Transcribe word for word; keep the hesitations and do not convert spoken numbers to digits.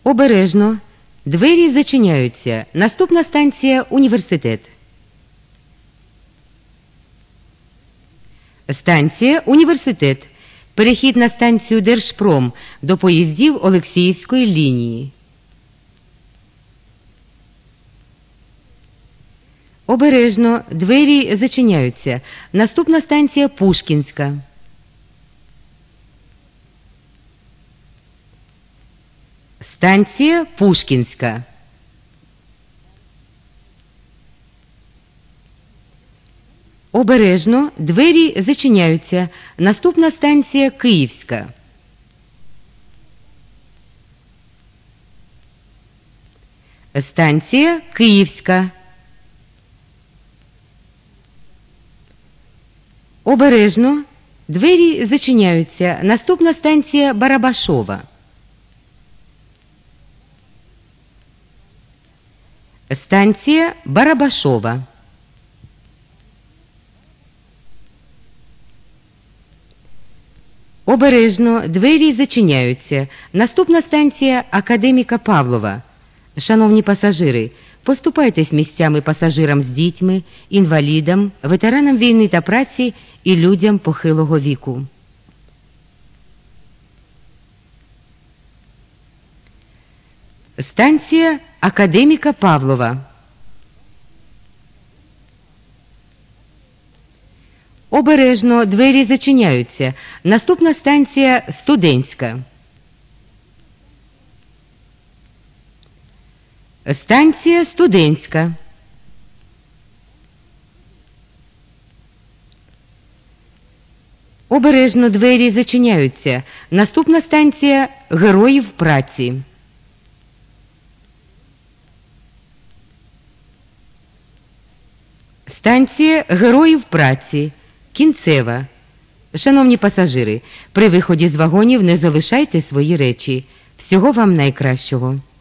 Обережно. Двері зачиняються. Наступна станція «Університет». Станція «Університет». Перехід на станцію «Держпром» до поїздів Олексіївської лінії. Обережно. Двері зачиняються. Наступна станція «Пушкінська». Станція «Пушкінська». Обережно. Двері зачиняються. Наступна станція «Київська». Станція «Київська». Обережно. Двері зачиняються. Наступна станція «Барабашова». Станція «Барабашова». Обережно. Двері зачиняються. Наступна станція «Академіка Павлова». Шановні пасажири, поступайтесь місцями пасажирам з дітьми, інвалідам, ветеранам війни та праці і людям похилого віку. Станція «Академіка Павлова». Обережно. Двері зачиняються. Наступна станція «Студентська». Станція «Студентська». Обережно. Двері зачиняються. Наступна станція «Героїв праці». Станція «Героїв праці». Кінцева. Шановні пасажири, при виході з вагонів не залишайте свої речі. Всього вам найкращого.